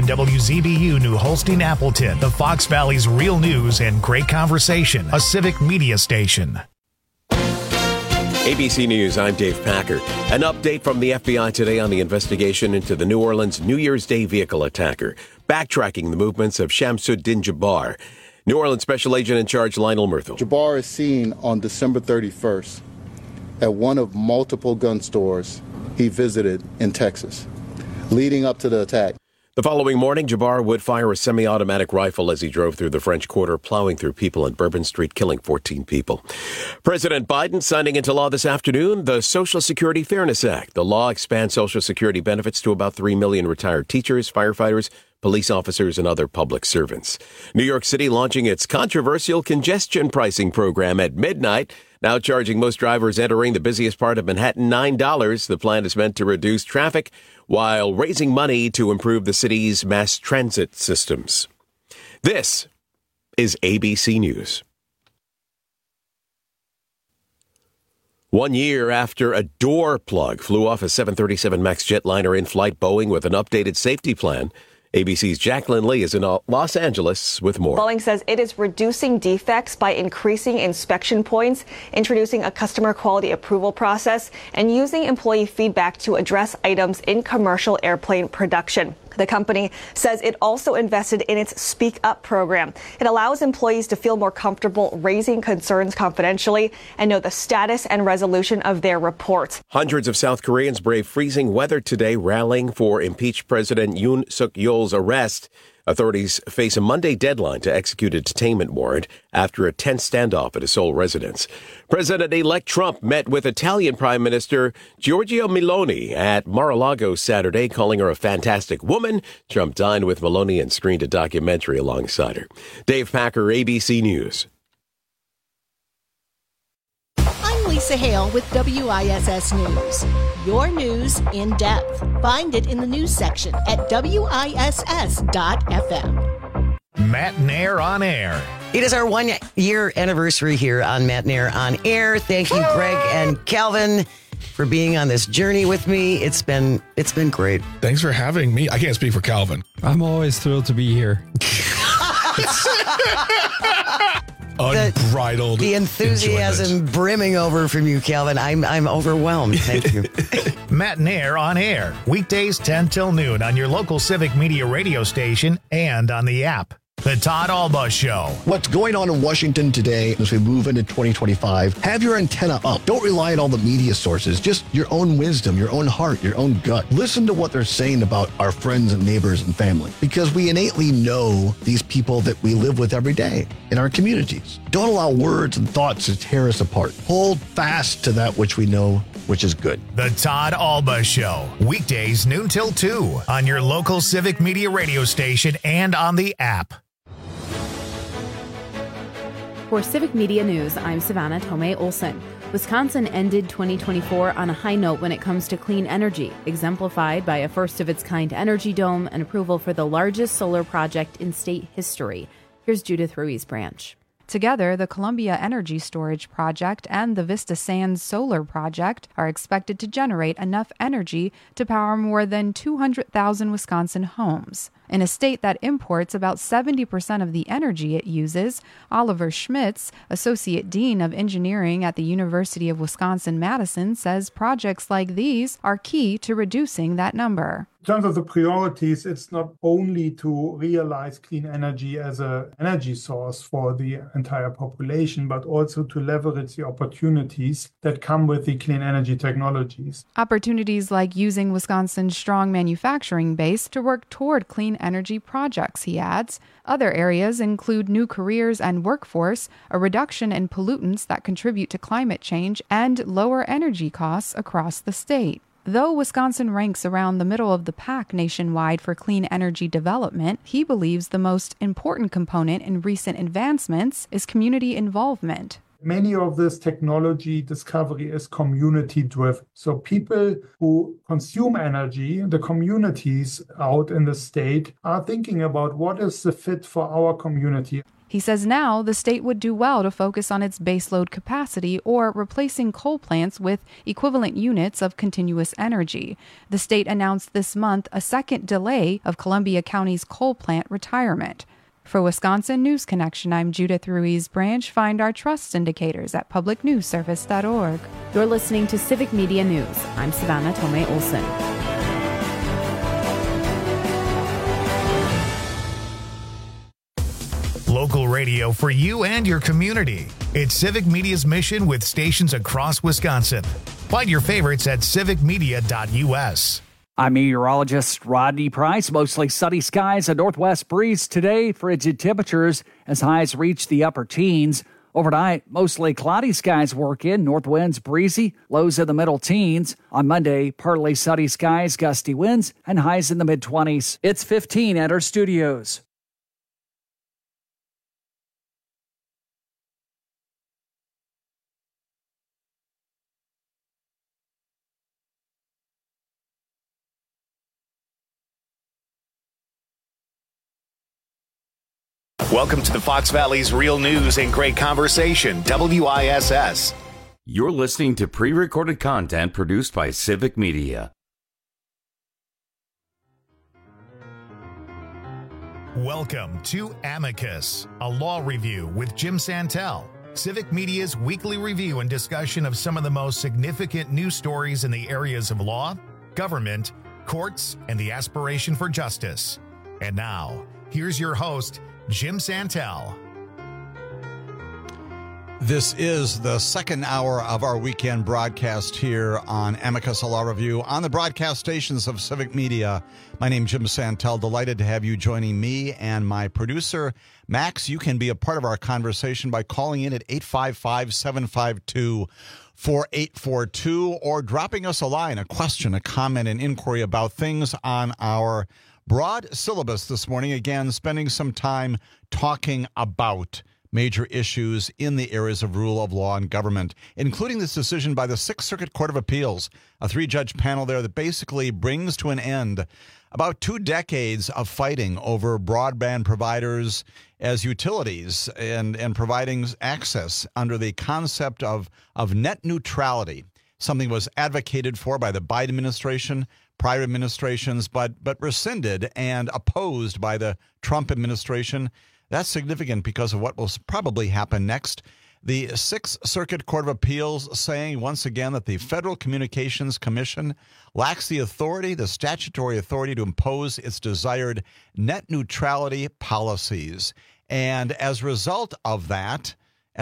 and WZBU New Holstein Appleton, the Fox Valley's real news and great conversation, a civic media station. ABC News, I'm Dave Packer. An update from the FBI today on the investigation into the New Orleans New Year's Day vehicle attacker, backtracking the movements of Shamsuddin Jabbar. New Orleans Special Agent in Charge Lionel Murthel. Jabbar is seen on December 31st at one of multiple gun stores he visited in Texas, leading up to the attack. The following morning, Jabbar would fire a semi-automatic rifle as he drove through the French Quarter, plowing through people on Bourbon Street, killing 14 people. President Biden signing into law this afternoon the Social Security Fairness Act. The law expands Social Security benefits to about 3 million retired teachers, firefighters, police officers, and other public servants. New York City launching its controversial congestion pricing program at midnight, now charging most drivers entering the busiest part of Manhattan $9. The plan is meant to reduce traffic while raising money to improve the city's mass transit systems. This is ABC News. 1 year after a door plug flew off a 737 MAX jetliner in-flight Boeing with an updated safety plan, ABC's Jacqueline Lee is in Los Angeles with more. Boeing says it is reducing defects by increasing inspection points, introducing a customer quality approval process, and using employee feedback to address items in commercial airplane production. The company says it also invested in its Speak Up program. It allows employees to feel more comfortable raising concerns confidentially and know the status and resolution of their reports. Hundreds of South Koreans brave freezing weather today, rallying for impeached President Yoon Suk-yeol's arrest. Authorities face a Monday deadline to execute a detainment warrant after a tense standoff at a Seoul residence. President-elect Trump met with Italian Prime Minister Giorgia Meloni at Mar-a-Lago Saturday, calling her a fantastic woman. Trump dined with Meloni and screened a documentary alongside her. Dave Packer, ABC News. I'm Lisa Hale with WISS News. Your news in depth. Find it in the news section at WISS.FM. Matt Nair on Air. It is our 1 year anniversary here on Matt Nair on Air. Thank you, Greg and Calvin, for being on this journey with me. It's been great. Thanks for having me. I can't speak for Calvin. I'm always thrilled to be here. Unbridled the enthusiasm enjoyment. brimming over from you, Calvin. I'm overwhelmed. Thank you. Matt Nair on Air. Weekdays 10 till noon on your local Civic Media radio station and on the app. The Todd Alba Show. What's going on in Washington today as we move into 2025? Have your antenna up. Don't rely on all the media sources. Just your own wisdom, your own heart, your own gut. Listen to what they're saying about our friends and neighbors and family, because we innately know these people that we live with every day in our communities. Don't allow words and thoughts to tear us apart. Hold fast to that which we know, which is good. The Todd Alba Show. Weekdays noon till 2 on your local Civic Media radio station and on the app. For Civic Media News, I'm Savannah Tomei Olson. Wisconsin ended 2024 on a high note when it comes to clean energy, exemplified by a first-of-its-kind energy dome and approval for the largest solar project in state history. Here's Judith Ruiz-Branch. Together, the Columbia Energy Storage Project and the Vista Sands Solar Project are expected to generate enough energy to power more than 200,000 Wisconsin homes. In a state that imports about 70% of the energy it uses, Oliver Schmitz, Associate Dean of Engineering at the University of Wisconsin-Madison, says projects like these are key to reducing that number. In terms of the priorities, it's not only to realize clean energy as an energy source for the entire population, but also to leverage the opportunities that come with the clean energy technologies. Opportunities like using Wisconsin's strong manufacturing base to work toward clean energy projects, he adds. Other areas include new careers and workforce, a reduction in pollutants that contribute to climate change, and lower energy costs across the state. Though Wisconsin ranks around the middle of the pack nationwide for clean energy development, he believes the most important component in recent advancements is community involvement. Many of this technology discovery is community driven. So people who consume energy, the communities out in the state, are thinking about what is the fit for our community. He says now the state would do well to focus on its baseload capacity or replacing coal plants with equivalent units of continuous energy. The state announced this month a second delay of Columbia County's coal plant retirement. For Wisconsin News Connection, I'm Judith Ruiz Branch. Find our trust indicators at publicnewsservice.org. You're listening to Civic Media News. I'm Savannah Tomei Olson. Local radio for you and your community. It's Civic Media's mission with stations across Wisconsin. Find your favorites at civicmedia.us. I'm meteorologist Rodney Price. Mostly sunny skies, a northwest breeze today. Frigid temperatures as highs reach the upper teens. Overnight, mostly cloudy skies work in. North winds breezy, lows in the middle teens. On Monday, partly sunny skies, gusty winds, and highs in the mid-20s. It's 15 at our studios. Welcome to the Fox Valley's Real News and Great Conversation, WISS. You're listening to pre-recorded content produced by Civic Media. Welcome to Amicus, a law review with Jim Santel. Civic Media's weekly review and discussion of some of the most significant news stories in the areas of law, government, courts, and the aspiration for justice. And now, here's your host, Jim Santel. This is the second hour of our weekend broadcast here on Amicus Law Review on the broadcast stations of Civic Media. My name is Jim Santel. Delighted to have you joining me and my producer, Max. You can be a part of our conversation by calling in at 855-752-4842 or dropping us a line, a question, a comment, an inquiry about things on our broad syllabus this morning. Again, spending some time talking about major issues in the areas of rule of law and government, including this decision by the Sixth Circuit Court of Appeals, a three-judge panel there that basically brings to an end about 2 decades of fighting over broadband providers as utilities and providing access under the concept of net neutrality. Something was advocated for by the Biden administration, prior administrations, but rescinded and opposed by the Trump administration. That's significant because of what will probably happen next. The Sixth Circuit Court of Appeals saying once again that the Federal Communications Commission lacks the authority, the statutory authority to impose its desired net neutrality policies. And as a result of that,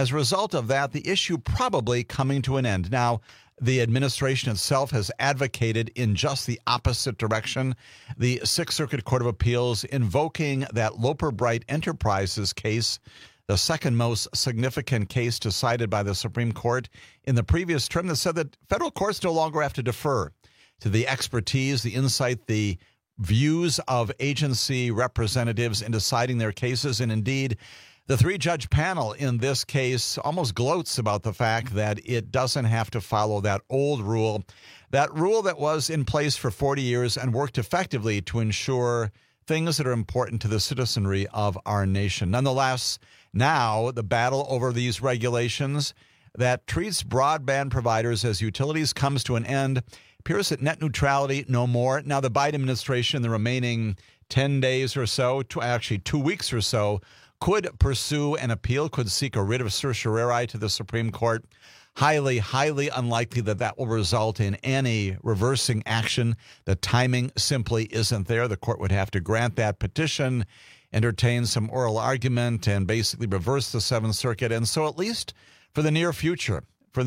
the issue probably coming to an end. Now, the administration itself has advocated in just the opposite direction. The Sixth Circuit Court of Appeals invoking that Loper Bright Enterprises case, the second most significant case decided by the Supreme Court in the previous term, that said that federal courts no longer have to defer to the expertise, the insight, the views of agency representatives in deciding their cases. And indeed, the three-judge panel in this case almost gloats about the fact that it doesn't have to follow that old rule, that rule that was in place for 40 years and worked effectively to ensure things that are important to the citizenry of our nation. Nonetheless, now the battle over these regulations that treats broadband providers as utilities comes to an end. Appears that net neutrality no more. Now the Biden administration, the remaining 10 days or so, actually 2 weeks or so, could pursue an appeal, could seek a writ of certiorari to the Supreme Court. Highly, highly unlikely that will result in any reversing action. The timing simply isn't there. The court would have to grant that petition, entertain some oral argument, and basically reverse the Seventh Circuit. And so at least for the near future,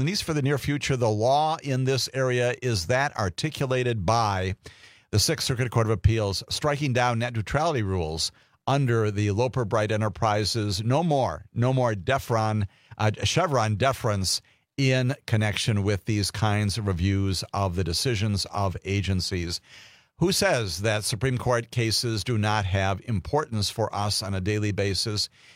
the law in this area is that articulated by the Sixth Circuit Court of Appeals, striking down net neutrality rules under the Loper Bright Enterprises. No more Chevron deference in connection with these kinds of reviews of the decisions of agencies. Who says that Supreme Court cases do not have importance for us on a daily basis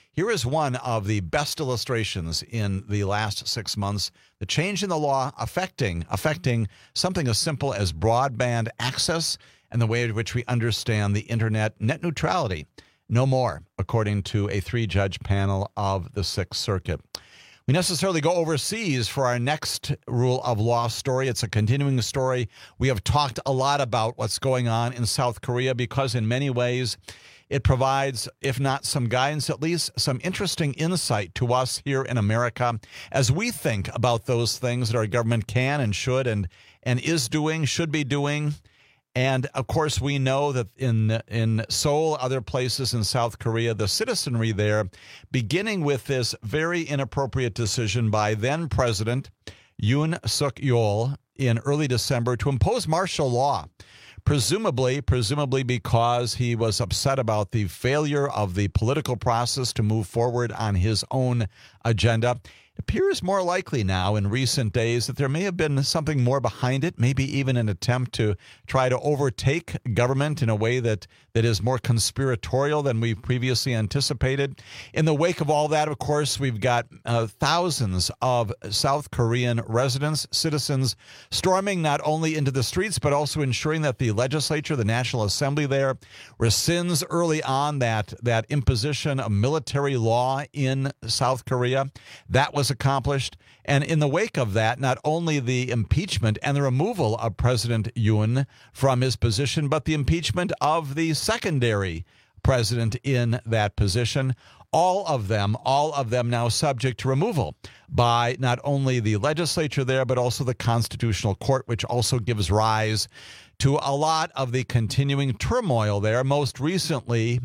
Here is one of the best illustrations in the last 6 months. The change in the law affecting something as simple as broadband access and the way in which we understand the internet, net neutrality. No more, according to a 3-judge panel of the Sixth Circuit. We necessarily go overseas for our next rule of law story. It's a continuing story. We have talked a lot about what's going on in South Korea because in many ways it provides, if not some guidance, at least some interesting insight to us here in America as we think about those things that our government can and should and is doing, should be doing. And, of course, we know that in Seoul, other places in South Korea, the citizenry there, beginning with this very inappropriate decision by then-President Yoon Suk-yeol in early December to impose martial law, presumably because he was upset about the failure of the political process to move forward on his own agenda. It appears more likely now in recent days that there may have been something more behind it, maybe even an attempt to try to overtake government in a way that is more conspiratorial than we previously anticipated. In the wake of all that, of course, we've got thousands of South Korean residents, citizens, storming not only into the streets, but also ensuring that the legislature, the National Assembly there, rescinds early on that imposition of military law in South Korea. That was accomplished. And in the wake of that, not only the impeachment and the removal of President Yoon from his position, but the impeachment of the secondary president in that position. All of them now subject to removal by not only the legislature there, but also the Constitutional Court, which also gives rise to a lot of the continuing turmoil there. Most recently,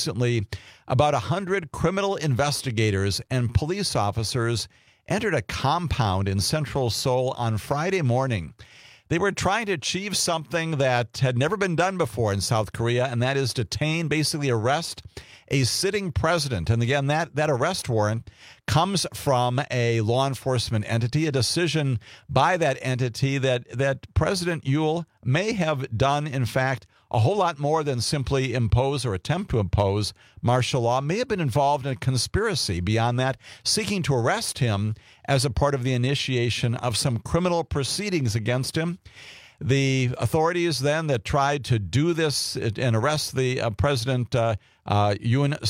about 100 criminal investigators and police officers entered a compound in central Seoul on Friday morning. They were trying to achieve something that had never been done before in South Korea, and that is detain, basically arrest a sitting president. And again, that arrest warrant comes from a law enforcement entity, a decision by that entity that President Yoon may have done, in fact, a whole lot more than simply impose or attempt to impose martial law, may have been involved in a conspiracy beyond that, seeking to arrest him as a part of the initiation of some criminal proceedings against him. The authorities then that tried to do this and arrest the President Yoon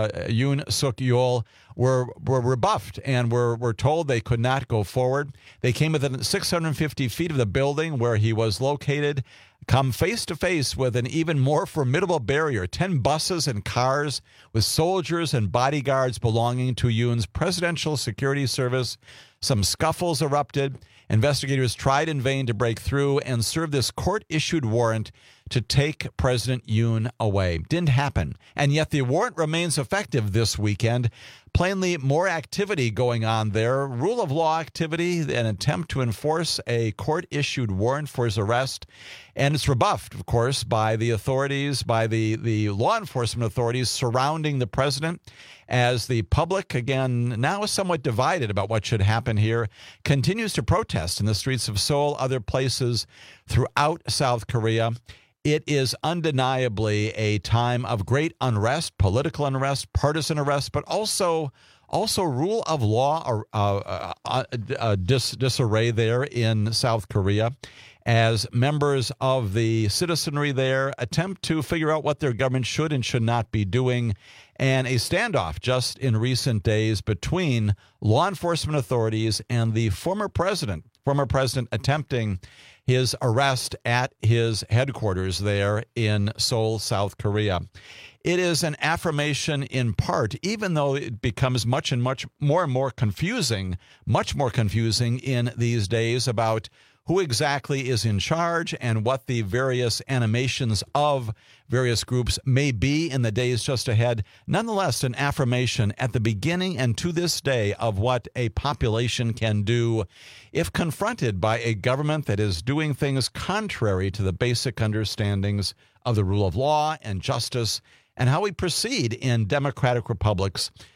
Suk-yeol were rebuffed and were told they could not go forward. They came within 650 feet of the building where he was located, come face to face with an even more formidable barrier, 10 buses and cars with soldiers and bodyguards belonging to Yoon's Presidential Security Service. Some scuffles erupted. Investigators tried in vain to break through and serve this court-issued warrant to take President Yoon away. Didn't happen. And yet the warrant remains effective this weekend. Plainly more activity going on there. Rule of law activity, an attempt to enforce a court-issued warrant for his arrest. And it's rebuffed, of course, by the authorities, by the law enforcement authorities surrounding the president, as the public, again, now is somewhat divided about what should happen here, continues to protest in the streets of Seoul, other places throughout South Korea. It is undeniably a time of great unrest, political unrest, partisan unrest, but also rule of law disarray there in South Korea, as members of the citizenry there attempt to figure out what their government should and should not be doing, and a standoff just in recent days between law enforcement authorities and the former president attempting his arrest at his headquarters there in Seoul, South Korea. It is an affirmation in part, even though it becomes much more confusing in these days about who exactly is in charge and what the various animations of various groups may be in the days just ahead. Nonetheless, an affirmation at the beginning and to this day of what a population can do if confronted by a government that is doing things contrary to the basic understandings of the rule of law and justice and how we proceed in democratic republics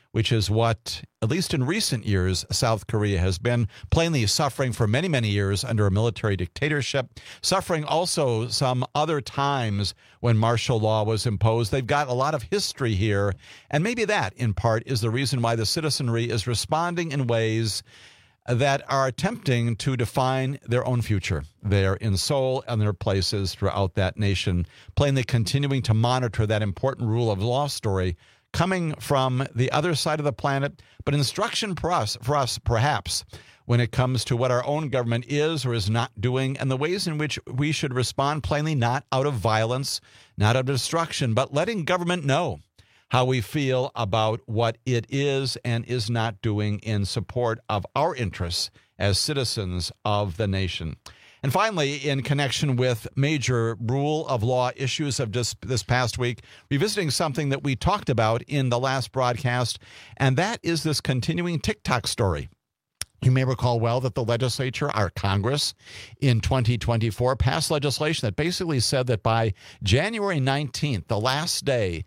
which is what, at least in recent years, South Korea has been plainly suffering for many, many years under a military dictatorship, suffering also some other times when martial law was imposed. They've got a lot of history here, and maybe that, in part, is the reason why the citizenry is responding in ways that are attempting to define their own future. They're in Seoul and their places throughout that nation, plainly continuing to monitor that important rule of law story coming from the other side of the planet, but instruction for us perhaps, when it comes to what our own government is or is not doing and the ways in which we should respond, plainly not out of violence, not out of destruction, but letting government know how we feel about what it is and is not doing in support of our interests as citizens of the nation. And finally, in connection with major rule of law issues of just this past week, revisiting something that we talked about in the last broadcast, and that is this continuing TikTok story. You may recall well that the legislature, our Congress, in 2024 passed legislation that basically said that by January 19th, the last day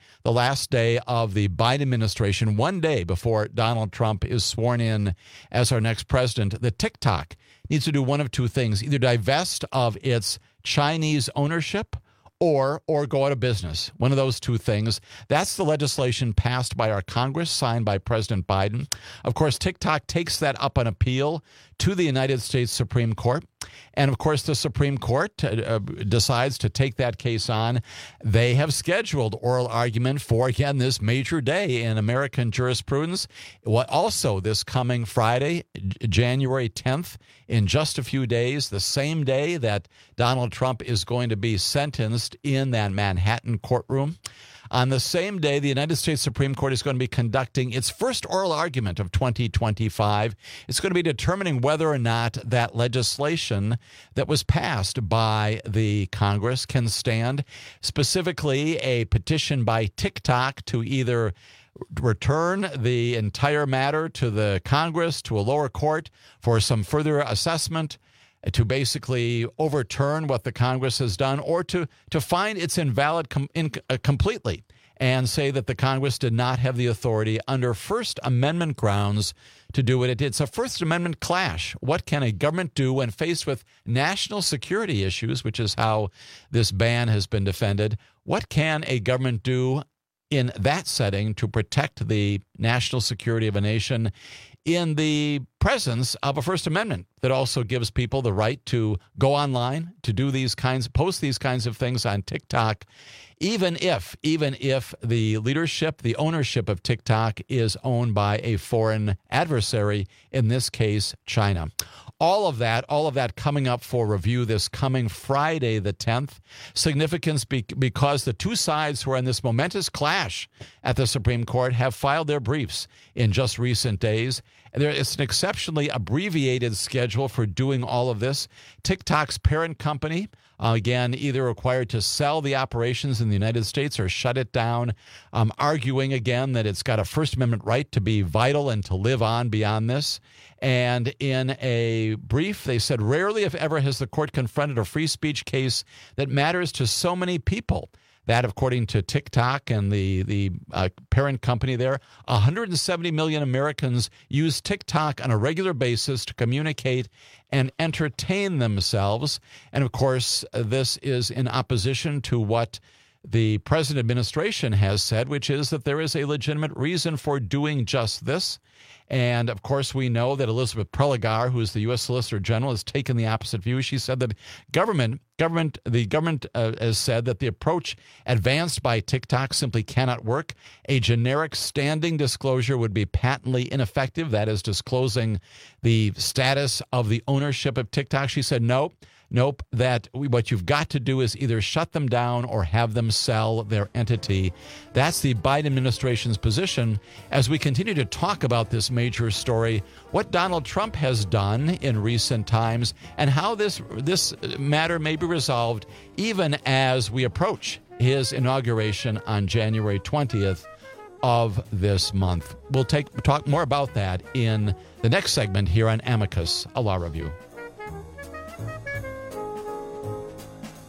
of the Biden administration, one day before Donald Trump is sworn in as our next president, that TikTok needs to do one of two things: either divest of its Chinese ownership or go out of business. One of those two things. That's the legislation passed by our Congress, signed by President Biden. Of course, TikTok takes that up on appeal to the United States Supreme Court. And of course, the Supreme Court decides to take that case on. They have scheduled oral argument for, again, this major day in American jurisprudence. Also this coming Friday, January 10th, in just a few days, the same day that Donald Trump is going to be sentenced in that Manhattan courtroom. On the same day, the United States Supreme Court is going to be conducting its first oral argument of 2025. It's going to be determining whether or not that legislation that was passed by the Congress can stand, specifically a petition by TikTok to either return the entire matter to the Congress, to a lower court for some further assessment, to basically overturn what the Congress has done, or to find it's invalid completely and say that the Congress did not have the authority under First Amendment grounds to do it. It's a First Amendment clash. What can a government do when faced with national security issues, which is how this ban has been defended? What can a government do in that setting to protect the national security of a nation in the presence of a First Amendment that also gives people the right to go online, to do post these kinds of things on TikTok, even if the leadership, the ownership of TikTok is owned by a foreign adversary, in this case, China. All of that coming up for review this coming Friday, the 10th. Significance because the two sides who are in this momentous clash at the Supreme Court have filed their briefs in just recent days. It's an exceptionally abbreviated schedule for doing all of this. TikTok's parent company, again, either required to sell the operations in the United States or shut it down, arguing again that it's got a First Amendment right to be vital and to live on beyond this. And in a brief, they said, rarely, if ever, has the court confronted a free speech case that matters to so many people. That, according to TikTok and the parent company there, 170 million Americans use TikTok on a regular basis to communicate and entertain themselves. And, of course, this is in opposition to what the present administration has said, which is that there is a legitimate reason for doing just this. And, of course, we know that Elizabeth Prelogar, who is the U.S. Solicitor General, has taken the opposite view. She said that the government has said that the approach advanced by TikTok simply cannot work. A generic standing disclosure would be patently ineffective. That is disclosing the status of the ownership of TikTok. She said, nope, that what you've got to do is either shut them down or have them sell their entity. That's the Biden administration's position as we continue to talk about this major story, what Donald Trump has done in recent times, and how this matter may be resolved even as we approach his inauguration on January 20th of this month. We'll talk more about that in the next segment here on Amicus, a law review.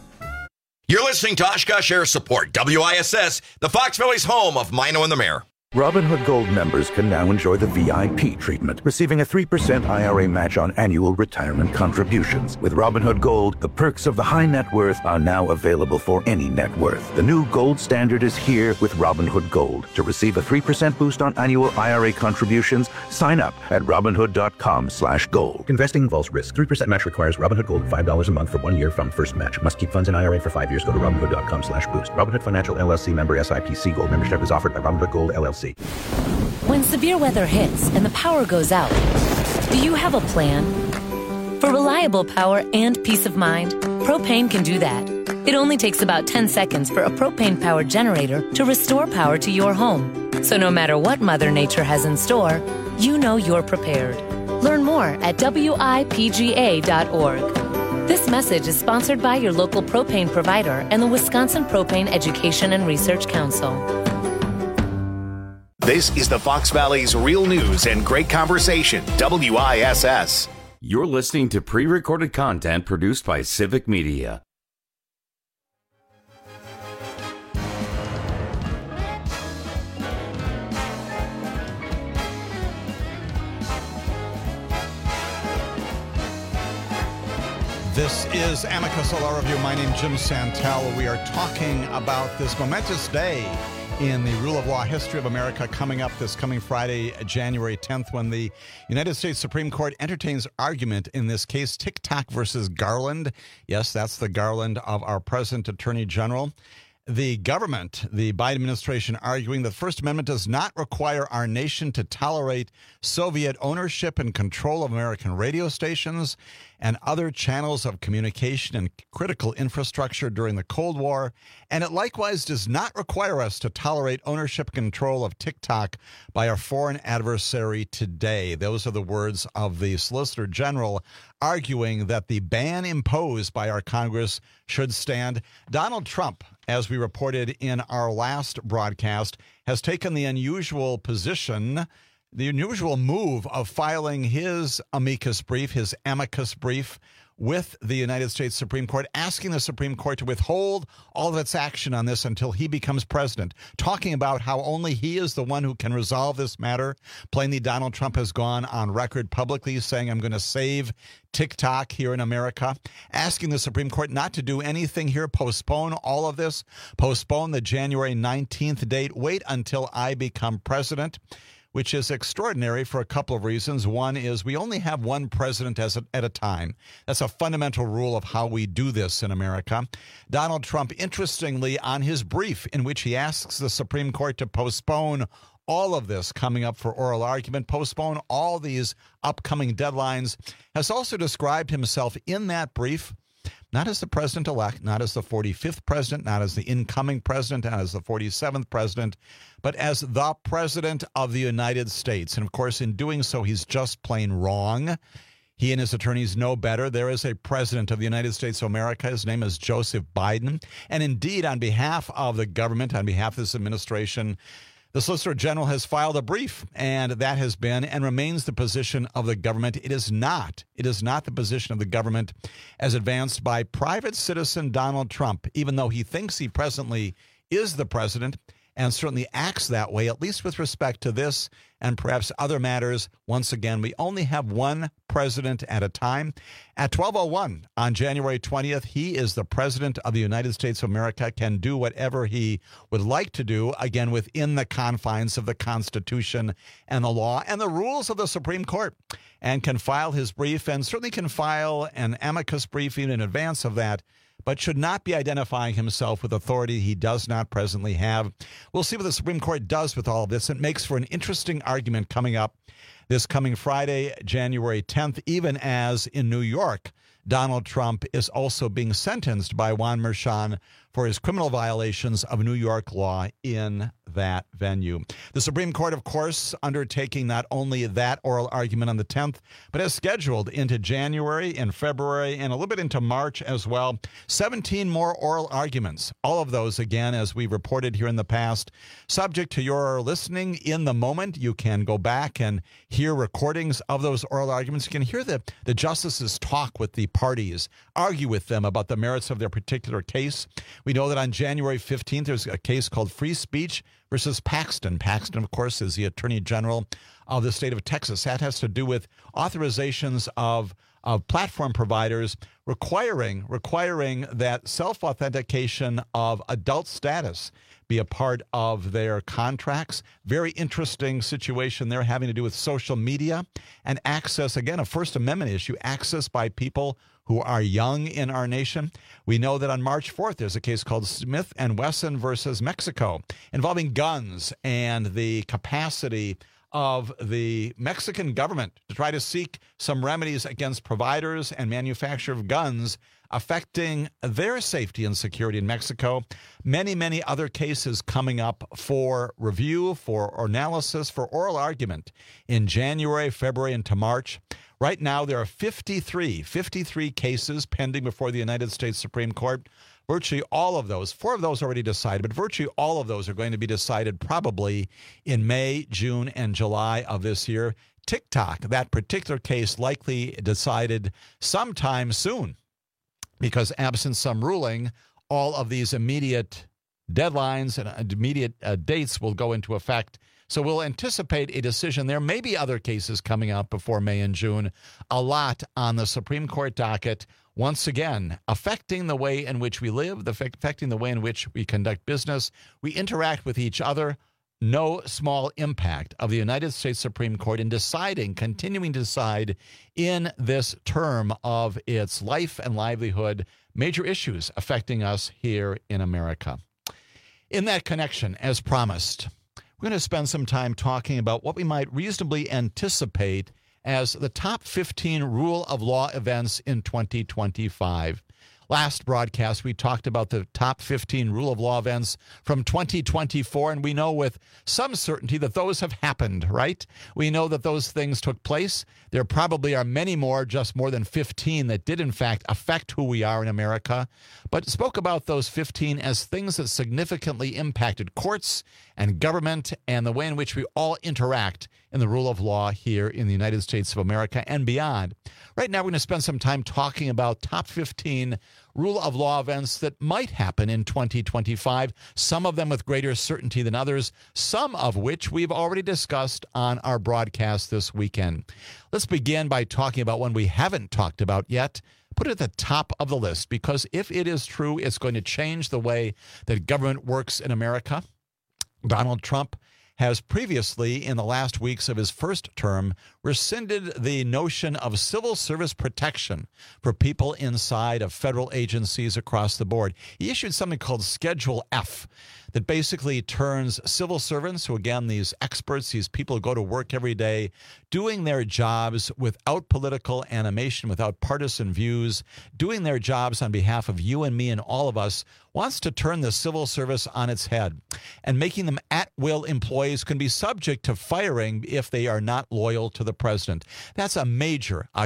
You're listening to Oshkosh Air Support, WISS, the Fox Valley's home of Mino and the Mayor. Robinhood Gold members can now enjoy the VIP treatment, receiving a 3% IRA match on annual retirement contributions. With Robinhood Gold, the perks of the high net worth are now available for any net worth. The new gold standard is here with Robinhood Gold. To receive a 3% boost on annual IRA contributions, sign up at Robinhood.com/gold. Investing involves risk. 3% match requires Robinhood Gold $5 a month for 1 year from first match. Must keep funds in IRA for 5 years. Go to Robinhood.com/boost. Robinhood Financial LLC member SIPC. Gold membership is offered by Robinhood Gold LLC. When severe weather hits and the power goes out, do you have a plan? For reliable power and peace of mind, Propane can do that. It only takes about 10 seconds for a propane-powered generator to restore power to your home. So no matter what Mother Nature has in store, you know you're prepared. Learn more at WIPGA.org. This message is sponsored by your local propane provider and the Wisconsin Propane Education and Research Council. This is the Fox Valley's Real News and Great Conversation, WISS. You're listening to pre-recorded content produced by Civic Media. This is Amicus Law Review. My name is Jim Santel. We are talking about this momentous day in the rule of law history of America coming up this coming Friday, January 10th, when the United States Supreme Court entertains argument in this case, TikTok versus Garland. Yes, that's the Garland of our present Attorney General. The government, the Biden administration, arguing the First Amendment does not require our nation to tolerate Soviet ownership and control of American radio stations and other channels of communication and critical infrastructure during the Cold War. And it likewise does not require us to tolerate ownership and control of TikTok by our foreign adversary today. Those are the words of the Solicitor General arguing that the ban imposed by our Congress should stand. Donald Trump, as we reported in our last broadcast, has taken the unusual position, the unusual move of filing his amicus brief with the United States Supreme Court, asking the Supreme Court to withhold all of its action on this until he becomes president, talking about how only he is the one who can resolve this matter. Plainly, Donald Trump has gone on record publicly saying, I'm going to save TikTok here in America, asking the Supreme Court not to do anything here, postpone all of this, postpone the January 19th date, wait until I become president, which is extraordinary for a couple of reasons. One is we only have one president at a time. That's a fundamental rule of how we do this in America. Donald Trump, interestingly, on his brief in which he asks the Supreme Court to postpone all of this coming up for oral argument, postpone all these upcoming deadlines, has also described himself in that brief not as the president-elect, not as the 45th president, not as the incoming president, not as the 47th president, but as the president of the United States. And, of course, in doing so, he's just plain wrong. He and his attorneys know better. There is a president of the United States of America. His name is Joseph Biden. And, indeed, on behalf of the government, on behalf of this administration, the Solicitor General has filed a brief, and that has been and remains the position of the government. It is not the position of the government as advanced by private citizen Donald Trump, even though he thinks he presently is the president and certainly acts that way, at least with respect to this and perhaps other matters. Once again, we only have one president at a time. At 12:01 on January 20th, he is the president of the United States of America, can do whatever he would like to do, again, within the confines of the Constitution and the law and the rules of the Supreme Court, and can file his brief and certainly can file an amicus brief even in advance of that, but should not be identifying himself with authority he does not presently have. We'll see what the Supreme Court does with all of this. It makes for an interesting argument coming up this coming Friday, January 10th, even as in New York, Donald Trump is also being sentenced by Juan Merchan for his criminal violations of New York law in that venue. The Supreme Court, of course, undertaking not only that oral argument on the 10th, but has scheduled into January and February and a little bit into March as well, 17 more oral arguments. All of those, again, as we reported here in the past, subject to your listening in the moment. You can go back and hear recordings of those oral arguments. You can hear the justices talk with the parties, argue with them about the merits of their particular case. We know that on January 15th, there's a case called Free Speech versus Paxton. Paxton, of course, is the Attorney General of the state of Texas. That has to do with authorizations of platform providers requiring that self-authentication of adult status be a part of their contracts. Very interesting situation there having to do with social media and access, again, a First Amendment issue, access by people who are young in our nation. We know that on March 4th, there's a case called Smith & Wesson versus Mexico involving guns and the capacity of the Mexican government to try to seek some remedies against providers and manufacturer of guns affecting their safety and security in Mexico. Many, many other cases coming up for review, for analysis, for oral argument in January, February, and to March. Right now, there are 53 cases pending before the United States Supreme Court. Virtually all of those, 4 of those already decided, but virtually all of those are going to be decided probably in May, June, and July of this year. TikTok, that particular case, likely decided sometime soon, because absent some ruling, all of these immediate deadlines and immediate dates will go into effect. So we'll anticipate a decision. There may be other cases coming up before May and June, a lot on the Supreme Court docket, once again, affecting the way in which we live, affecting the way in which we conduct business, we interact with each other. No small impact of the United States Supreme Court in continuing to decide in this term of its life and livelihood, major issues affecting us here in America. In that connection, as promised, we're going to spend some time talking about what we might reasonably anticipate as the top 15 rule of law events in 2025. Last broadcast, we talked about the top 15 rule of law events from 2024, and we know with some certainty that those have happened, right? We know that those things took place. There probably are many more, just more than 15, that did, in fact, affect who we are in America, but spoke about those 15 as things that significantly impacted courts and government and the way in which we all interact in the rule of law here in the United States of America and beyond. Right now, we're going to spend some time talking about top 15 rule of law events that might happen in 2025, some of them with greater certainty than others, some of which we've already discussed on our broadcast this weekend. Let's begin by talking about one we haven't talked about yet. Put it at the top of the list, because if it is true, it's going to change the way that government works in America. Donald Trump has previously, in the last weeks of his first term, rescinded the notion of civil service protection for people inside of federal agencies across the board. He issued something called Schedule F that basically turns civil servants, who again, these experts, these people who go to work every day, doing their jobs without political animation, without partisan views, doing their jobs on behalf of you and me and all of us, wants to turn the civil service on its head and making them at-will employees can be subject to firing if they are not loyal to the president. That's a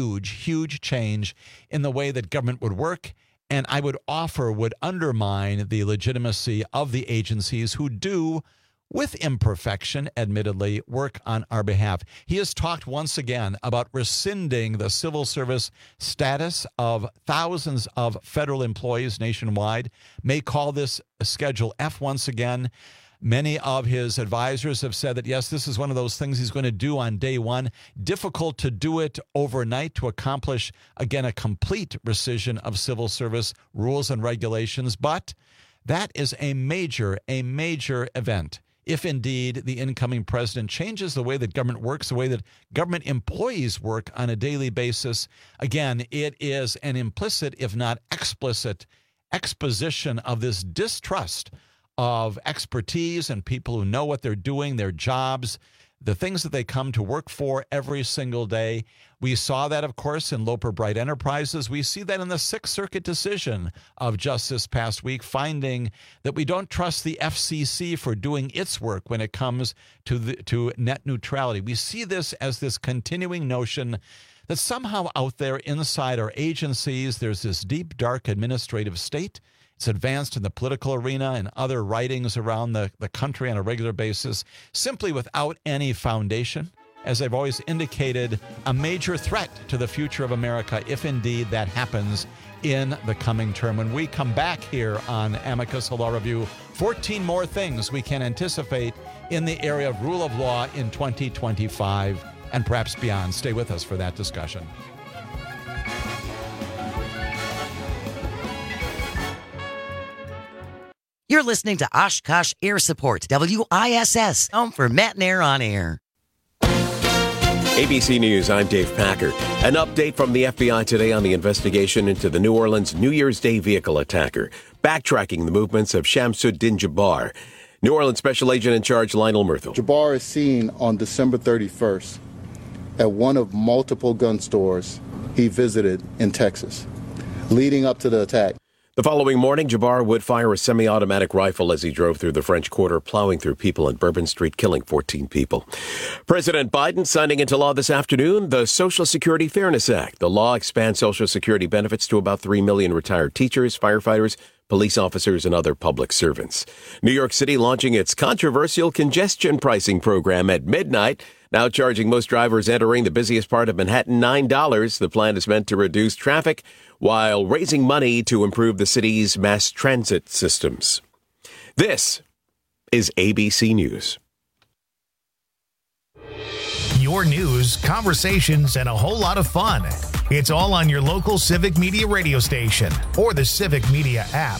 huge change in the way that government would work, and I would offer would undermine the legitimacy of the agencies who do, with imperfection, admittedly, work on our behalf. He has talked once again about rescinding the civil service status of thousands of federal employees nationwide, may call this Schedule F once again. Many of his advisors have said that, yes, this is one of those things he's going to do on day one. Difficult to do it overnight to accomplish, again, a complete rescission of civil service rules and regulations. But that is a major event. If indeed the incoming president changes the way that government works, the way that government employees work on a daily basis, again, it is an implicit, if not explicit, exposition of this distrust of expertise and people who know what they're doing, their jobs, the things that they come to work for every single day. We saw that, of course, in Loper Bright Enterprises. We see that in the Sixth Circuit decision of just this past week, finding that we don't trust the FCC for doing its work when it comes to net neutrality. We see this as this continuing notion that somehow out there inside our agencies, there's this deep, dark administrative state. It's advanced in the political arena and other writings around the country on a regular basis, simply without any foundation. As I've always indicated, a major threat to the future of America, if indeed that happens. in the coming term. When we come back here on Amicus Law Review, 14 more things we can anticipate in the area of rule of law in 2025 and perhaps beyond. Stay with us for that discussion. You're listening to Oshkosh Air Support, WISS, home for Matt and Air on Air. ABC News, I'm Dave Packer. An update from the FBI today on the investigation into the New Orleans New Year's Day vehicle attacker, backtracking the movements of Shamsuddin Jabbar. New Orleans Special Agent in Charge Lionel Murthel. Jabbar is seen on December 31st at one of multiple gun stores he visited in Texas, leading up to the attack. The following morning, Jabbar would fire a semi-automatic rifle as he drove through the French Quarter, plowing through people in Bourbon Street, killing 14 people. President Biden signing into law this afternoon the Social Security Fairness Act. The law expands Social Security benefits to about 3 million retired teachers, firefighters, police officers, and other public servants. New York City launching its controversial congestion pricing program at midnight, now charging most drivers entering the busiest part of Manhattan $9. The plan is meant to reduce traffic while raising money to improve the city's mass transit systems. This is ABC News. Your news, conversations, and a whole lot of fun. It's all on your local Civic Media radio station or the Civic Media app.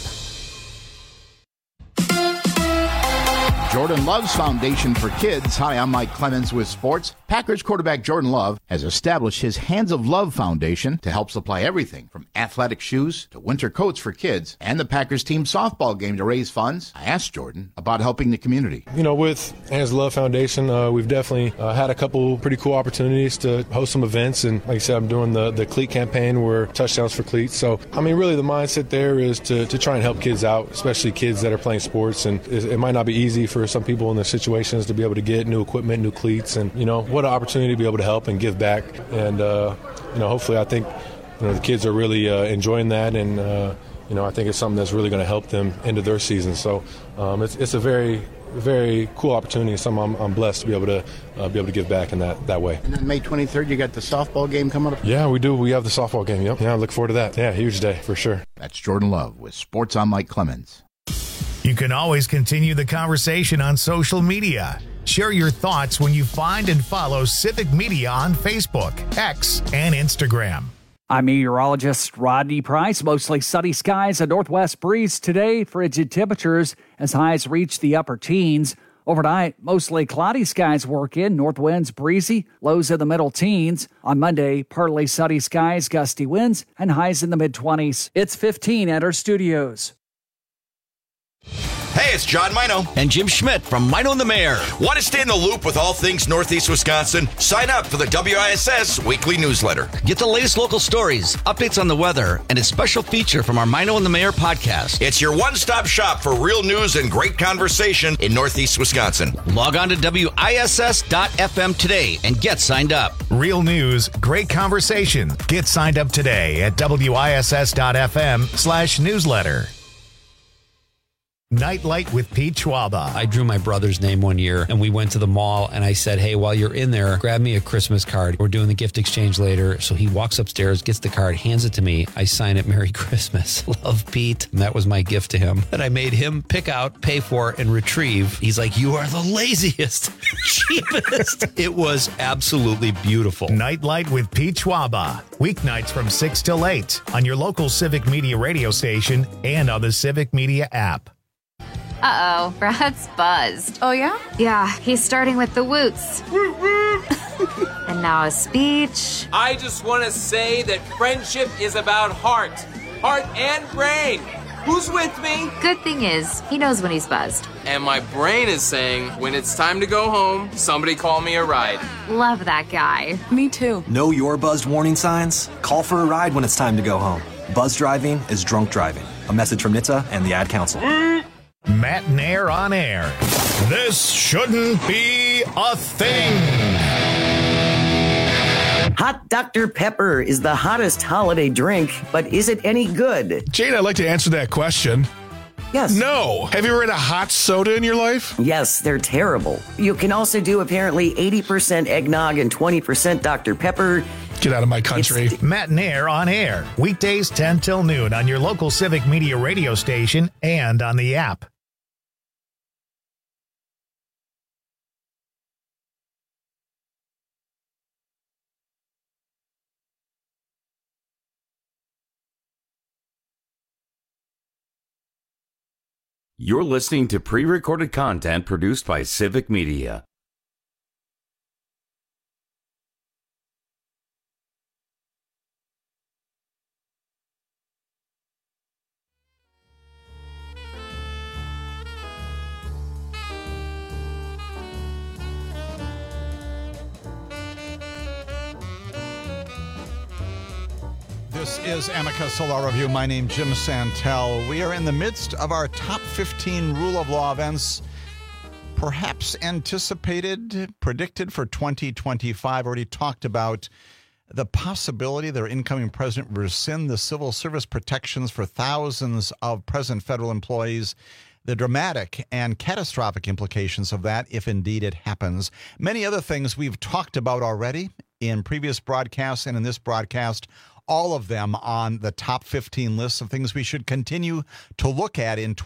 Jordan Love's Foundation for Kids. Hi, I'm Mike Clemens with sports. Packers quarterback Jordan Love has established his Hands of Love Foundation to help supply everything from athletic shoes to winter coats for kids and the Packers team softball game to raise funds. I asked Jordan about helping the community. You know, with Hands of Love Foundation, we've definitely had a couple pretty cool opportunities to host some events. And like I said, I'm doing the cleat campaign where touchdowns for cleats. So, I mean, really the mindset there is to try and help kids out, especially kids that are playing sports. And it might not be easy for some people in their situations to be able to get new equipment, new cleats, and, you know, what an opportunity to be able to help and give back. And, you know, hopefully I think, you know, the kids are really enjoying that. And, you know, I think it's something that's really going to help them into their season. So it's a very, very cool opportunity, and something I'm blessed to be able to give back in that way. And then May 23rd, you got the softball game coming up? Yeah, we do. We have the softball game, yep. Yeah, I look forward to that. Yeah, huge day for sure. That's Jordan Love with Sports. I'm Mike Clemens. You can always continue the conversation on social media. Share your thoughts when you find and follow Civic Media on Facebook, X, and Instagram. I'm meteorologist Rodney Price. Mostly sunny skies, a northwest breeze today. Frigid temperatures as highs reach the upper teens. Overnight, mostly cloudy skies work in. North winds breezy, lows in the middle teens. On Monday, partly sunny skies, gusty winds, and highs in the mid-20s. It's 15 at our studios. Hey, it's John Mino. And Jim Schmidt from Mino and the Mayor. Want to stay in the loop with all things Northeast Wisconsin? Sign up for the WISS weekly newsletter. Get the latest local stories, updates on the weather, and a special feature from our Mino and the Mayor podcast. It's your one-stop shop for real news and great conversation in Northeast Wisconsin. Log on to WISS.FM today and get signed up. Real news, great conversation. Get signed up today at WISS.FM/newsletter. Nightlight with Pete Schwaba. I drew my brother's name one year and we went to the mall and I said, hey, while you're in there, grab me a Christmas card. We're doing the gift exchange later. So he walks upstairs, gets the card, hands it to me. I sign it, Merry Christmas. Love, Pete. And that was my gift to him that I made him pick out, pay for, and retrieve. He's like, you are the laziest, cheapest. It was absolutely beautiful. Nightlight with Pete Schwaba. Weeknights from 6 till 8 on your local Civic Media radio station and on the Civic Media app. Uh-oh, Brad's buzzed. Oh, yeah? Yeah, he's starting with the woots. And now a speech. I just want to say that friendship is about heart and brain. Who's with me? Good thing is, he knows when he's buzzed. And my brain is saying, when it's time to go home, somebody call me a ride. Love that guy. Me too. Know your buzzed warning signs? Call for a ride when it's time to go home. Buzz driving is drunk driving. A message from NHTSA and the Ad Council. Matt and Air on air. This shouldn't be a thing. Hot Dr. Pepper is the hottest holiday drink, but is it any good? Jane, I'd like to answer that question. Yes. No. Have you ever had a hot soda in your life? Yes, they're terrible. You can also do apparently 80% eggnog and 20% Dr. Pepper. Get out of my country. Matt Nair on air. Weekdays 10 till noon on your local Civic Media radio station and on the app. You're listening to pre-recorded content produced by Civic Media. This is Amicus Law Review. My name is Jim Santel. We are in the midst of our top 15 rule of law events, perhaps anticipated, predicted for 2025. Already talked about the possibility that our incoming president will rescind the civil service protections for thousands of present federal employees, the dramatic and catastrophic implications of that if indeed it happens. Many other things we've talked about already in previous broadcasts and in this broadcast, all of them on the top 15 lists of things we should continue to look at in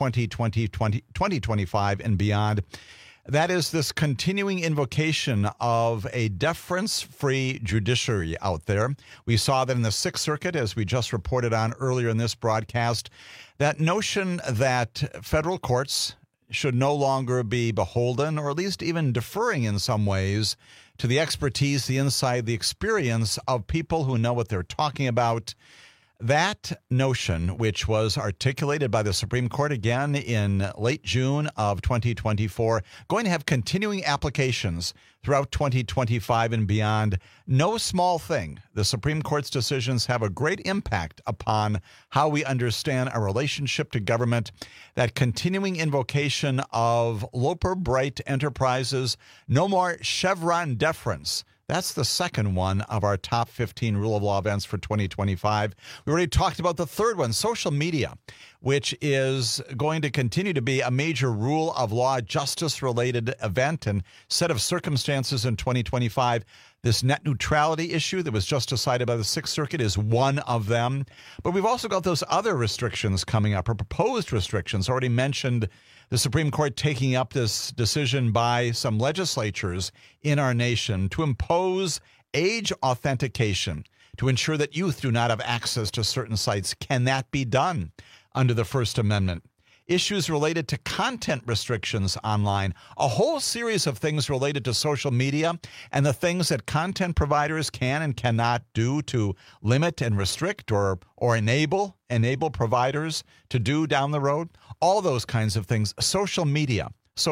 2025 and beyond. That is this continuing invocation of a deference-free judiciary out there. We saw that in the Sixth Circuit, as we just reported on earlier in this broadcast, that notion that federal courts should no longer be beholden, or at least even deferring in some ways, to the expertise, the insight, the experience of people who know what they're talking about. That notion, which was articulated by the Supreme Court again in late June of 2024, going to have continuing applications throughout 2025 and beyond. No small thing. The Supreme Court's decisions have a great impact upon how we understand our relationship to government. That continuing invocation of Loper Bright Enterprises, no more Chevron deference. That's the second one of our top 15 rule of law events for 2025. We already talked about the third one, social media, which is going to continue to be a major rule of law, justice-related event and set of circumstances in 2025. This net neutrality issue that was just decided by the Sixth Circuit is one of them. But we've also got those other restrictions coming up, or proposed restrictions. Already mentioned the Supreme Court taking up this decision by some legislatures in our nation to impose age authentication to ensure that youth do not have access to certain sites. Can that be done under the First Amendment? Issues related to content restrictions online, a whole series of things related to social media and the things that content providers can and cannot do to limit and restrict or enable providers to do down the road. All those kinds of things. Social media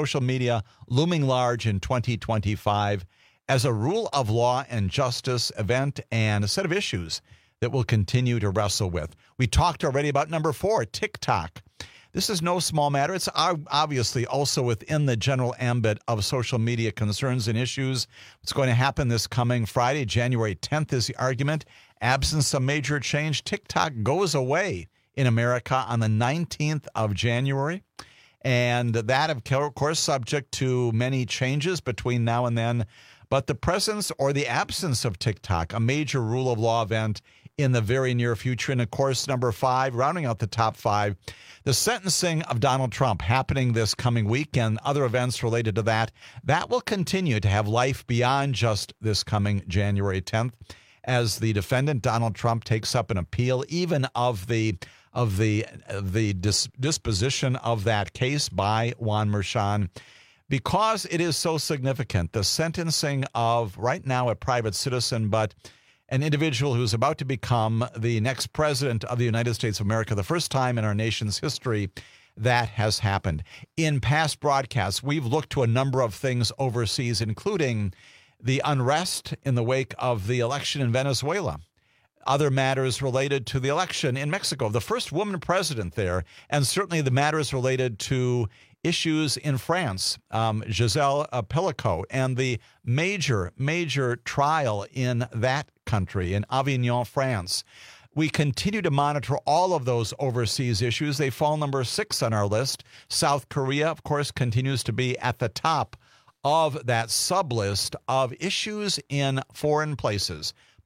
looming large in 2025 as a rule of law and justice event and a set of issues that we'll continue to wrestle with. We talked already about number 4, TikTok. This is no small matter. It's obviously also within the general ambit of social media concerns and issues. What's going to happen this coming Friday, January 10th, is the argument. Absent some major change, TikTok goes away in America on the 19th of January. And that, of course, subject to many changes between now and then. But the presence or the absence of TikTok, a major rule of law event in the very near future. And, of course, number 5, rounding out the top 5, the sentencing of Donald Trump happening this coming week and other events related to that. That will continue to have life beyond just this coming January 10th as the defendant, Donald Trump, takes up an appeal even of the disposition of that case by Juan Merchan. Because it is so significant, the sentencing of right now a private citizen, but an individual who's about to become the next president of the United States of America, the first time in our nation's history that has happened. In past broadcasts, we've looked to a number of things overseas, including the unrest in the wake of the election in Venezuela, other matters related to the election in Mexico, the first woman president there, and certainly the matters related to issues in France, Giselle Pellicot, and the major trial in that country, in Avignon, France. We continue to monitor all of those overseas issues. They fall number 6 on our list. South Korea, of course, continues to be at the top of that sub-list of issues in foreign places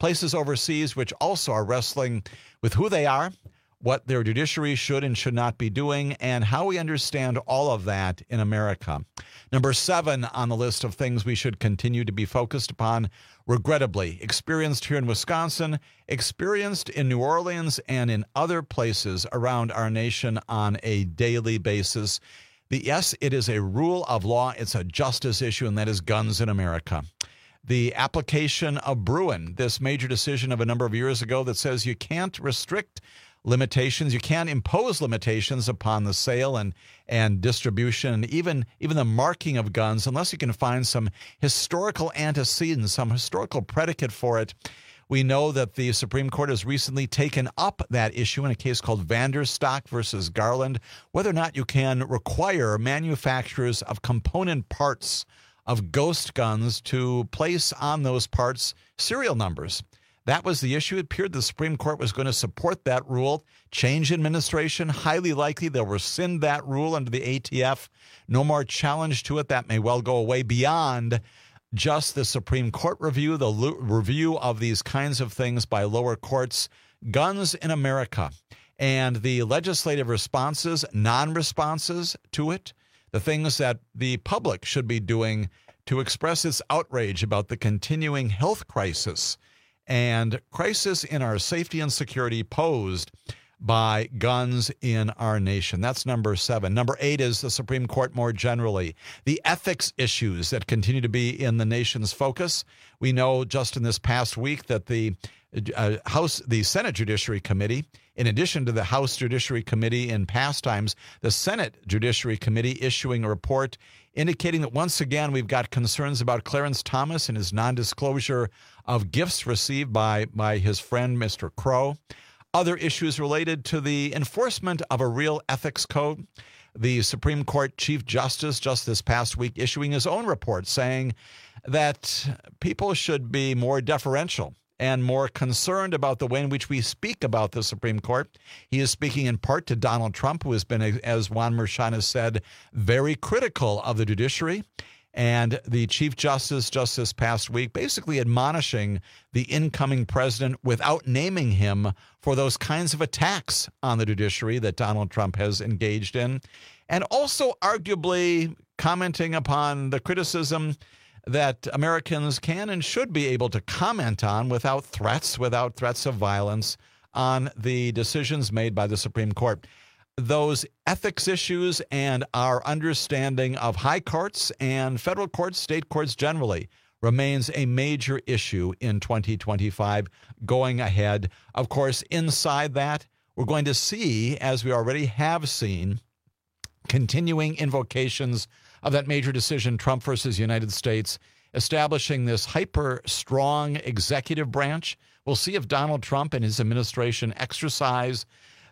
places overseas which also are wrestling with who they are, what their judiciary should and should not be doing, and how we understand all of that in America. Number 7 on the list of things we should continue to be focused upon, regrettably, experienced here in Wisconsin, experienced in New Orleans, and in other places around our nation on a daily basis. Yes, it is a rule of law. It's a justice issue, and that is guns in America. The application of Bruen, this major decision of a number of years ago that says you can't restrict limitations, you can't impose limitations upon the sale and distribution, and even the marking of guns, unless you can find some historical antecedent, some historical predicate for it. We know that the Supreme Court has recently taken up that issue in a case called Vanderstock versus Garland, whether or not you can require manufacturers of component parts of ghost guns to place on those parts serial numbers. That was the issue. It appeared the Supreme Court was going to support that rule. Change administration, highly likely they'll rescind that rule under the ATF. No more challenge to it. That may well go away beyond just the Supreme Court review, the review of these kinds of things by lower courts. Guns in America and the legislative responses, non-responses to it, the things that the public should be doing to express its outrage about the continuing health crisis and crisis in our safety and security posed by guns in our nation. That's number 7. Number 8 is the Supreme Court more generally. The ethics issues that continue to be in the nation's focus. We know just in this past week that the Senate Judiciary Committee, in addition to the House Judiciary Committee in past times, the Senate Judiciary Committee issuing a report indicating that once again we've got concerns about Clarence Thomas and his non-disclosure of gifts received by his friend Mr. Crow. Other issues related to the enforcement of a real ethics code. The Supreme Court Chief Justice just this past week issuing his own report saying that people should be more deferential and more concerned about the way in which we speak about the Supreme Court. He is speaking in part to Donald Trump, who has been, as Juan Merchan has said, very critical of the judiciary. And the Chief Justice just this past week basically admonishing the incoming president without naming him for those kinds of attacks on the judiciary that Donald Trump has engaged in. And also arguably commenting upon the criticism that Americans can and should be able to comment on without threats of violence on the decisions made by the Supreme Court. Those ethics issues and our understanding of high courts and federal courts, state courts generally, remains a major issue in 2025 going ahead. Of course, inside that, we're going to see, as we already have seen, continuing invocations of that major decision, Trump versus United States, establishing this hyper-strong executive branch. We'll see if Donald Trump and his administration exercise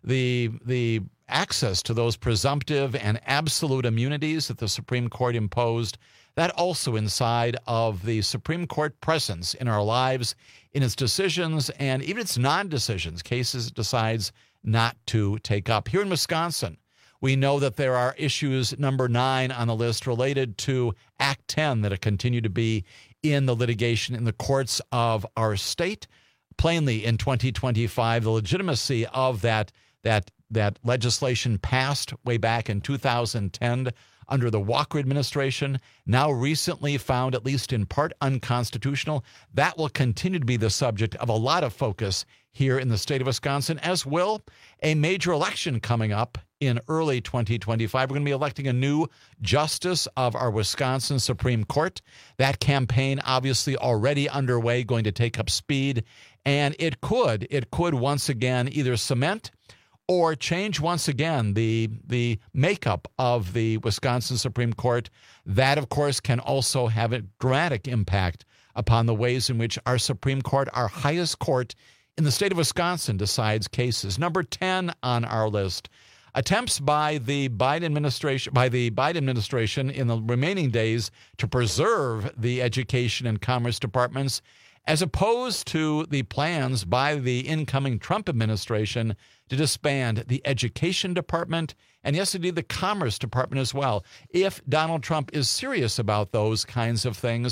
the access to those presumptive and absolute immunities that the Supreme Court imposed. That also inside of the Supreme Court presence in our lives, in its decisions and even its non-decisions, cases it decides not to take up. Here in Wisconsin, we know that there are issues, number 9 on the list, related to Act 10 that continue to be in the litigation in the courts of our state. Plainly, in 2025, the legitimacy of that legislation passed way back in 2010 under the Walker administration, now recently found at least in part unconstitutional. That will continue to be the subject of a lot of focus here in the state of Wisconsin, as will a major election coming up in early 2025. We're going to be electing a new justice of our Wisconsin Supreme Court. That campaign obviously already underway, going to take up speed, and it could once again either cement or change once again the makeup of the Wisconsin Supreme Court. That, of course, can also have a dramatic impact upon the ways in which our Supreme Court, our highest court in the state of Wisconsin, decides cases. Number 10 on our list, attempts by the Biden administration in the remaining days to preserve the education and commerce departments, as opposed to the plans by the incoming Trump administration to disband the education department and, yes, indeed, the commerce department as well. If Donald Trump is serious about those kinds of things,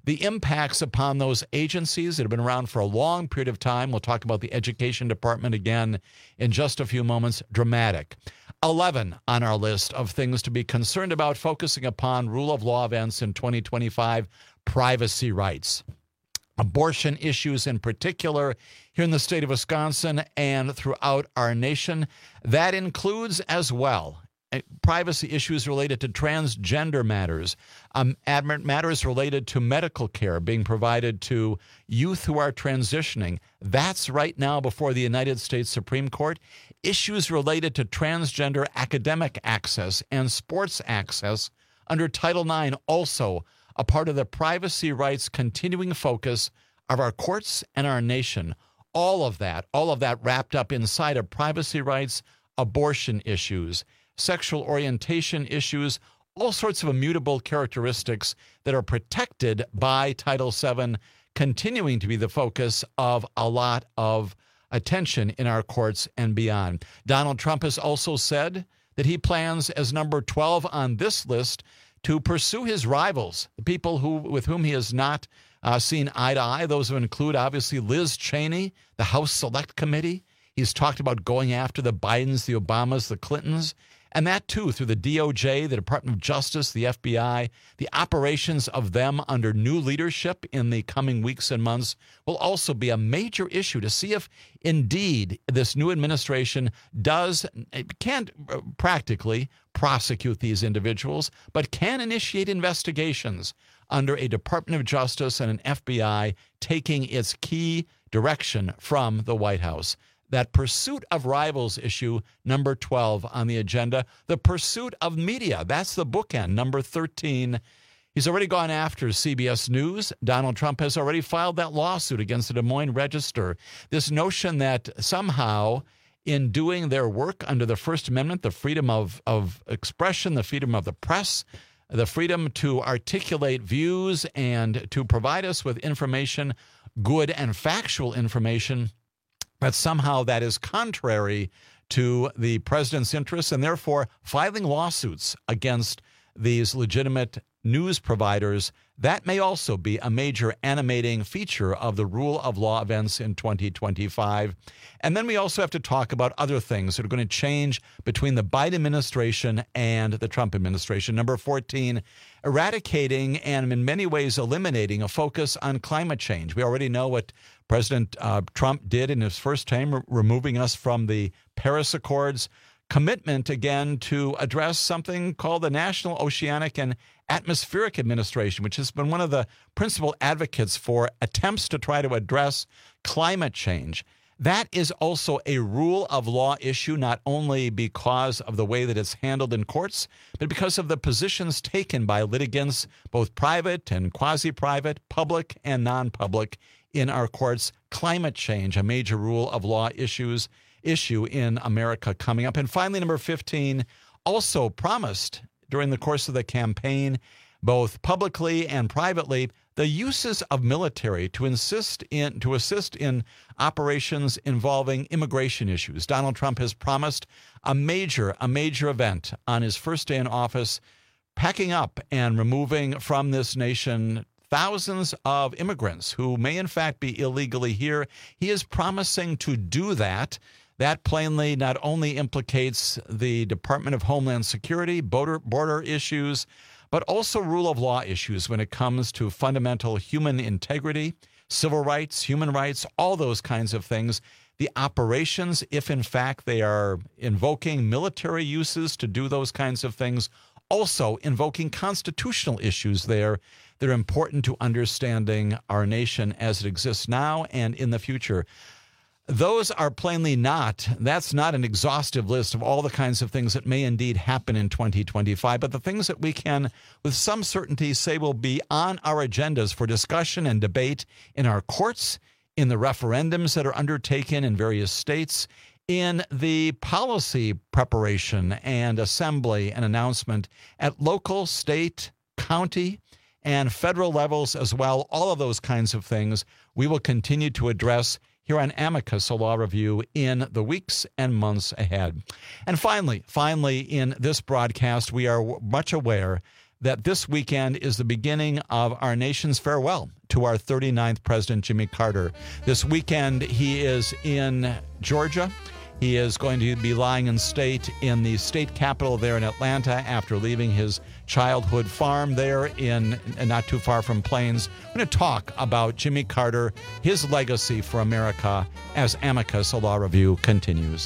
the impacts upon those agencies that have been around for a long period of time. We'll talk about the Education Department again in just a few moments. Dramatic. 11 on our list of things to be concerned about, focusing upon rule of law events in 2025, privacy rights. Abortion issues in particular here in the state of Wisconsin and throughout our nation. That includes as well privacy issues related to transgender matters, matters related to medical care being provided to youth who are transitioning. That's right now before the United States Supreme Court. Issues related to transgender academic access and sports access under Title IX, also a part of the privacy rights continuing focus of our courts and our nation. All of that wrapped up inside of privacy rights, abortion issues, sexual orientation issues, all sorts of immutable characteristics that are protected by Title VII, continuing to be the focus of a lot of attention in our courts and beyond. Donald Trump has also said that he plans, as number 12 on this list, to pursue his rivals, the people with whom he has not seen eye to eye. Those who include, obviously, Liz Cheney, the House Select Committee. He's talked about going after the Bidens, the Obamas, the Clintons, and that, too, through the DOJ, the Department of Justice, the FBI. The operations of them under new leadership in the coming weeks and months will also be a major issue to see if, indeed, this new administration can't practically prosecute these individuals, but can initiate investigations under a Department of Justice and an FBI taking its key direction from the White House. That pursuit of rivals issue, number 12 on the agenda. The pursuit of media, that's the bookend, number 13. He's already gone after CBS News. Donald Trump has already filed that lawsuit against the Des Moines Register. This notion that somehow in doing their work under the First Amendment, the freedom of expression, the freedom of the press, the freedom to articulate views and to provide us with information, good and factual information, that somehow that is contrary to the president's interests, and therefore filing lawsuits against these legitimate news providers. That may also be a major animating feature of the rule of law events in 2025. And then we also have to talk about other things that are going to change between the Biden administration and the Trump administration. Number 14, eradicating and in many ways eliminating a focus on climate change. We already know what President Trump did in his first term, removing us from the Paris Accords. Commitment, again, to address something called the National Oceanic and Atmospheric Administration, which has been one of the principal advocates for attempts to try to address climate change. That is also a rule of law issue, not only because of the way that it's handled in courts, but because of the positions taken by litigants, both private and quasi-private, public and non-public, in our courts. Climate change, a major rule of law issue in America coming up. And finally, number 15, also promised during the course of the campaign, both publicly and privately, the uses of military to assist in operations involving immigration issues. Donald Trump has promised a major event on his first day in office, packing up and removing from this nation thousands of immigrants who may in fact be illegally here. He is promising to do that. That plainly not only implicates the Department of Homeland Security, border issues, but also rule of law issues when it comes to fundamental human integrity, civil rights, human rights, all those kinds of things. The operations, if in fact they are invoking military uses to do those kinds of things, also invoking constitutional issues there that are important to understanding our nation as it exists now and in the future. Those are plainly that's not an exhaustive list of all the kinds of things that may indeed happen in 2025, but the things that we can with some certainty say will be on our agendas for discussion and debate in our courts, in the referendums that are undertaken in various states, in the policy preparation and assembly and announcement at local, state, county, and federal levels as well. All of those kinds of things we will continue to address here on Amicus, a law review, in the weeks and months ahead. And finally, in this broadcast, we are much aware that this weekend is the beginning of our nation's farewell to our 39th president, Jimmy Carter. This weekend, he is in Georgia. He is going to be lying in state in the state capitol there in Atlanta after leaving his childhood farm there in not too far from Plains. We're going to talk about Jimmy Carter, his legacy for America, as Amicus, a law review, continues.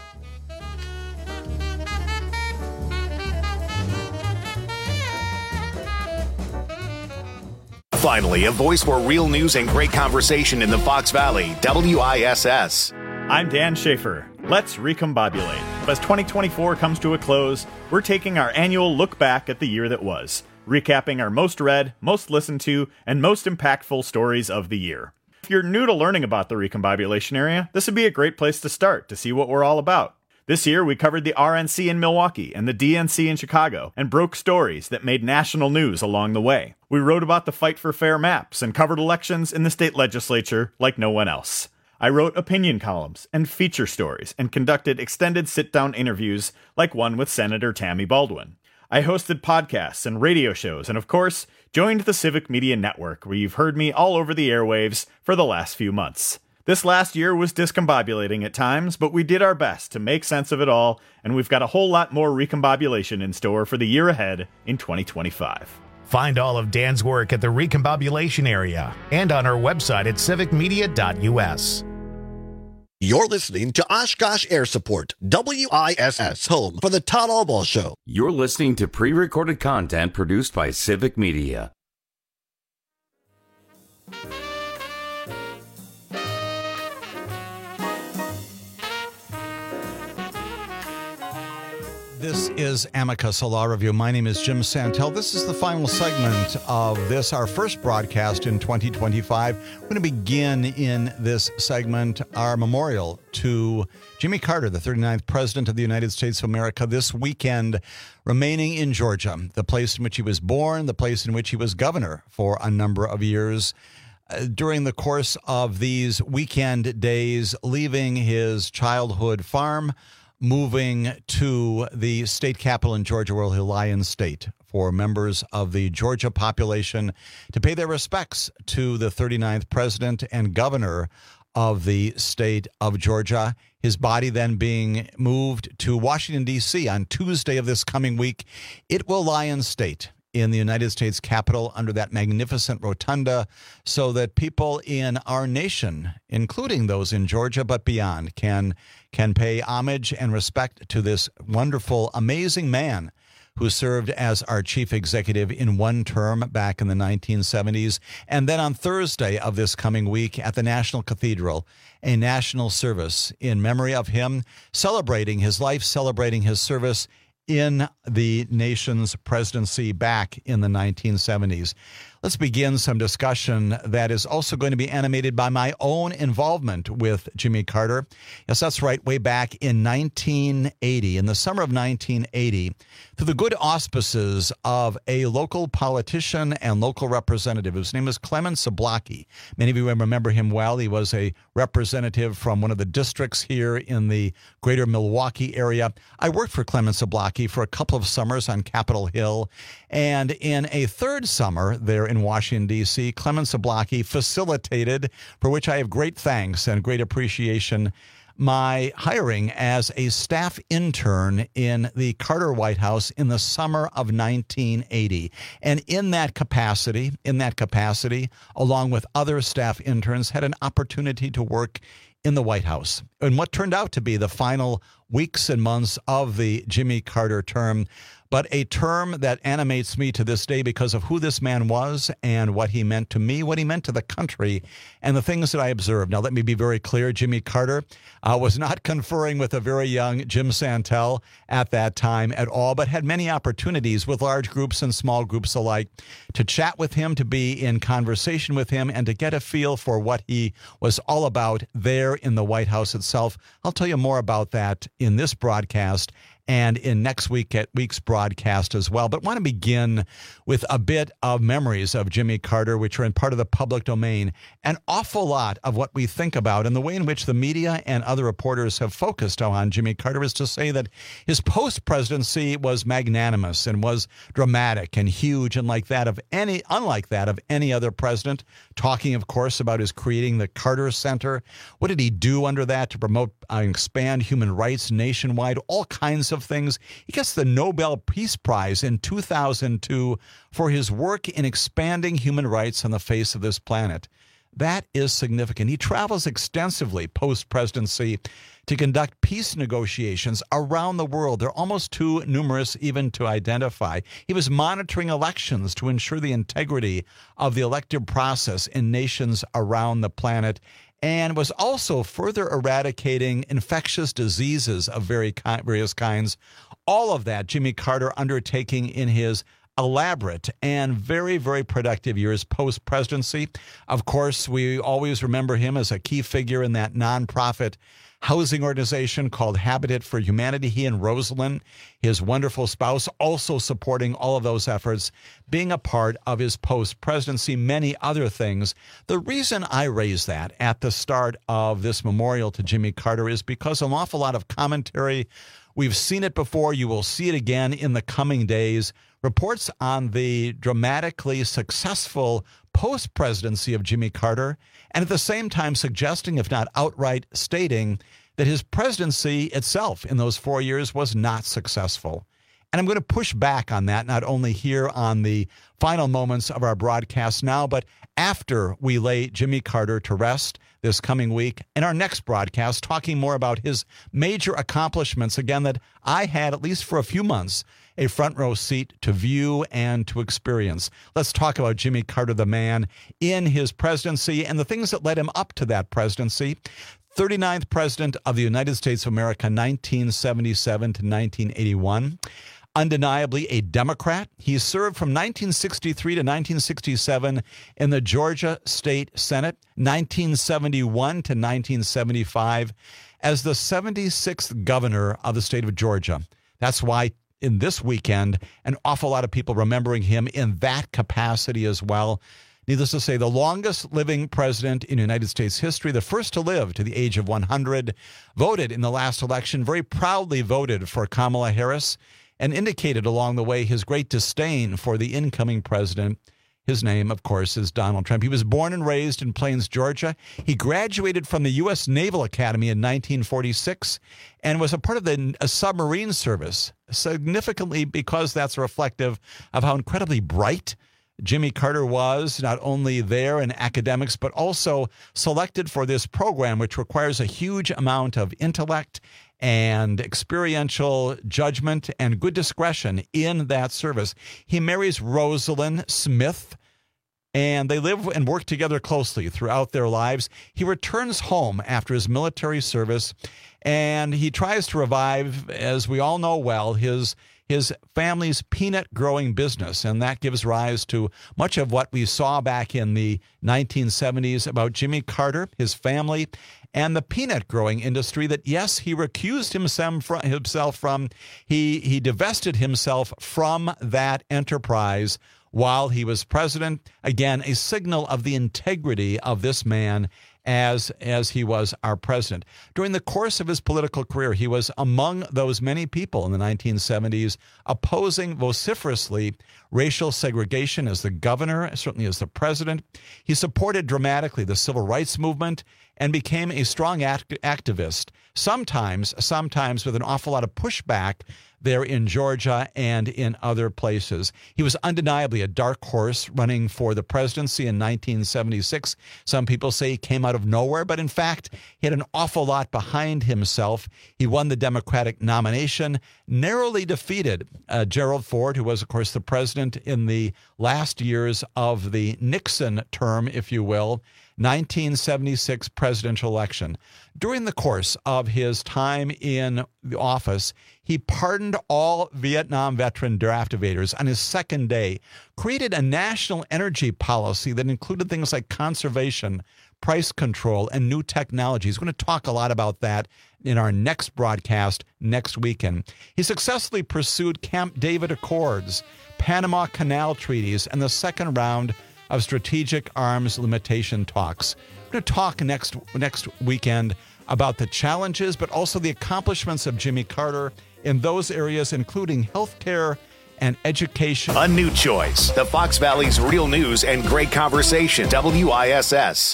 Finally, a voice for real news and great conversation in the Fox Valley, WISS. I'm Dan Schaefer. Let's recombobulate. As 2024 comes to a close, we're taking our annual look back at the year that was, recapping our most read, most listened to, and most impactful stories of the year. If you're new to learning about the recombobulation area, this would be a great place to start to see what we're all about. This year, we covered the RNC in Milwaukee and the DNC in Chicago and broke stories that made national news along the way. We wrote about the fight for fair maps and covered elections in the state legislature like no one else. I wrote opinion columns and feature stories and conducted extended sit-down interviews like one with Senator Tammy Baldwin. I hosted podcasts and radio shows and, of course, joined the Civic Media Network, where you've heard me all over the airwaves for the last few months. This last year was discombobulating at times, but we did our best to make sense of it all, and we've got a whole lot more recombobulation in store for the year ahead in 2025. Find all of Dan's work at the recombobulation area and on our website at civicmedia.us. You're listening to Oshkosh Air Support, WISS, home for the Todd Albaugh Show. You're listening to pre-recorded content produced by Civic Media. This is Amicus, a law review. My name is Jim Santel. This is the final segment of this, our first broadcast in 2025. We're going to begin in this segment our memorial to Jimmy Carter, the 39th President of the United States of America, this weekend remaining in Georgia, the place in which he was born, the place in which he was governor for a number of years. During the course of these weekend days, leaving his childhood farm, moving to the state capitol in Georgia, where he'll lie in state for members of the Georgia population to pay their respects to the 39th president and governor of the state of Georgia. His body then being moved to Washington, D.C. on Tuesday of this coming week. It will lie in state in the United States Capitol under that magnificent rotunda so that people in our nation, including those in Georgia but beyond, can pay homage and respect to this wonderful, amazing man who served as our chief executive in one term back in the 1970s. And then on Thursday of this coming week at the National Cathedral, a national service in memory of him, celebrating his life, celebrating his service in the nation's presidency back in the 1970s. Let's begin some discussion that is also going to be animated by my own involvement with Jimmy Carter. Yes, that's right. Way back in 1980, in the summer of 1980, through the good auspices of a local politician and local representative whose name is Clement Zablocki. Many of you remember him well. He was a representative from one of the districts here in the greater Milwaukee area. I worked for Clement Zablocki for a couple of summers on Capitol Hill, and in a third summer there in Washington, D.C., Clement Zablocki facilitated, for which I have great thanks and great appreciation, my hiring as a staff intern in the Carter White House in the summer of 1980. And in that capacity, along with other staff interns, had an opportunity to work in the White House in what turned out to be the final weeks and months of the Jimmy Carter term, but a term that animates me to this day because of who this man was and what he meant to me, what he meant to the country, and the things that I observed. Now, let me be very clear. Jimmy Carter was not conferring with a very young Jim Santel at that time at all, but had many opportunities with large groups and small groups alike to chat with him, to be in conversation with him, and to get a feel for what he was all about there in the White House itself. I'll tell you more about that in this broadcast and in next week's broadcast as well. But want to begin with a bit of memories of Jimmy Carter, which are in part of the public domain. An awful lot of what we think about and the way in which the media and other reporters have focused on Jimmy Carter is to say that his post-presidency was magnanimous and was dramatic and huge and unlike that of any other president. Talking, of course, about his creating the Carter Center. What did he do under that to promote and expand human rights nationwide? All kinds of things. He gets the Nobel Peace Prize in 2002 for his work in expanding human rights on the face of this planet. That is significant. He travels extensively post-presidency to conduct peace negotiations around the world. They're almost too numerous even to identify. He was monitoring elections to ensure the integrity of the elective process in nations around the planet, and was also further eradicating infectious diseases of various kinds. All of that Jimmy Carter undertaking in his elaborate and very, very productive years post-presidency. Of course, we always remember him as a key figure in that nonprofit housing organization called Habitat for Humanity. He and Rosalind, his wonderful spouse, also supporting all of those efforts, being a part of his post-presidency, many other things. The reason I raise that at the start of this memorial to Jimmy Carter is because an awful lot of commentary, we've seen it before, you will see it again in the coming days, reports on the dramatically successful post-presidency of Jimmy Carter, and at the same time suggesting, if not outright stating, that his presidency itself in those 4 years was not successful. And I'm going to push back on that, not only here on the final moments of our broadcast now, but after we lay Jimmy Carter to rest this coming week in our next broadcast, talking more about his major accomplishments, again, that I had, at least for a few months, a front row seat to view and to experience. Let's talk about Jimmy Carter, the man, in his presidency and the things that led him up to that presidency. 39th President of the United States of America, 1977 to 1981. Undeniably a Democrat. He served from 1963 to 1967 in the Georgia State Senate, 1971 to 1975 as the 76th governor of the state of Georgia. That's why in this weekend, an awful lot of people remembering him in that capacity as well. Needless to say, the longest living president in United States history, the first to live to the age of 100, voted in the last election, very proudly voted for Kamala Harris, and indicated along the way his great disdain for the incoming president. His name, of course, is Donald Trump. He was born and raised in Plains, Georgia. He graduated from the U.S. Naval Academy in 1946 and was a part of the submarine service, significantly because that's reflective of how incredibly bright Jimmy Carter was, not only there in academics, but also selected for this program, which requires a huge amount of intellect and experiential judgment and good discretion in that service. He marries Rosalind Smith, and they live and work together closely throughout their lives. He returns home after his military service, and he tries to revive, as we all know well, his family's peanut growing business, and that gives rise to much of what we saw back in the 1970s about Jimmy Carter, his family, and the peanut growing industry that, yes, he recused himself from. He divested himself from that enterprise while he was president. Again, a signal of the integrity of this man as he was our president. During the course of his political career, he was among those many people in the 1970s opposing vociferously racial segregation as the governor, certainly as the president. He supported dramatically the civil rights movement and became a strong activist, sometimes with an awful lot of pushback there in Georgia and in other places. He was undeniably a dark horse running for the presidency in 1976. Some people say he came out of nowhere, but in fact, he had an awful lot behind himself. He won the Democratic nomination, narrowly defeated Gerald Ford, who was, of course, the president in the last years of the Nixon term, if you will, 1976 presidential election. During the course of his time in the office, he pardoned all Vietnam veteran draft evaders on his second day, created a national energy policy that included things like conservation, price control, and new technologies. We're going to talk a lot about that in our next broadcast next weekend. He successfully pursued Camp David Accords, Panama Canal treaties, and the second round of strategic arms limitation talks. We're going to talk next weekend about the challenges, but also the accomplishments of Jimmy Carter in those areas, including healthcare and education. A new choice. The Fox Valley's real news and great conversation. WISS.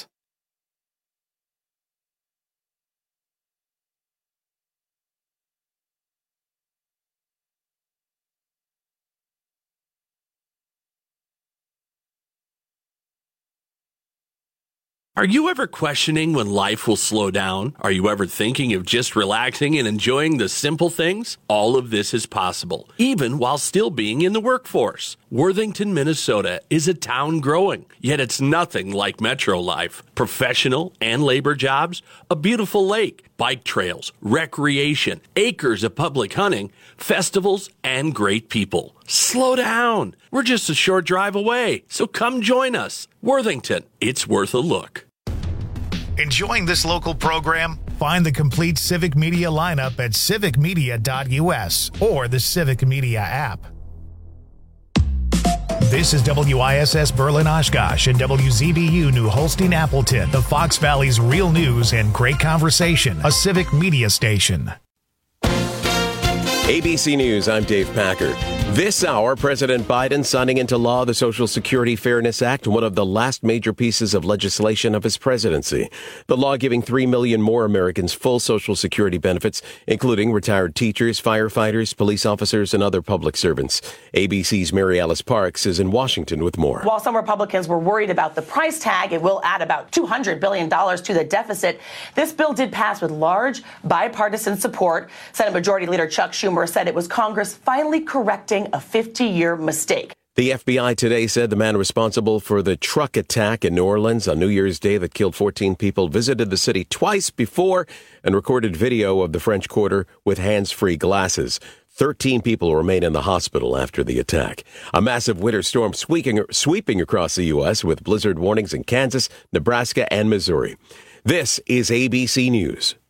Are you ever questioning when life will slow down? Are you ever thinking of just relaxing and enjoying the simple things? All of this is possible, even while still being in the workforce. Worthington, Minnesota is a town growing, yet it's nothing like metro life. Professional and labor jobs, a beautiful lake, bike trails, recreation, acres of public hunting, festivals, and great people. Slow down. We're just a short drive away, so come join us. Worthington, it's worth a look. Enjoying this local program? Find the complete Civic Media lineup at civicmedia.us or the Civic Media app. This is WISS Berlin Oshkosh and WZBU New Holstein Appleton, the Fox Valley's real news and great conversation, a Civic Media station. ABC News, I'm Dave Packer. This hour, President Biden signing into law the Social Security Fairness Act, one of the last major pieces of legislation of his presidency. The law giving 3 million more Americans full Social Security benefits, including retired teachers, firefighters, police officers, and other public servants. ABC's Mary Alice Parks is in Washington with more. While some Republicans were worried about the price tag, it will add about $200 billion to the deficit. This bill did pass with large bipartisan support. Senate Majority Leader Chuck Schumer said it was Congress finally correcting a 50-year mistake. The FBI today said the man responsible for the truck attack in New Orleans on New Year's Day that killed 14 people visited the city twice before and recorded video of the French Quarter with hands-free glasses. 13 people remain in the hospital after the attack. A massive winter storm sweeping across the U.S. with blizzard warnings in Kansas, Nebraska, and Missouri. This is ABC News.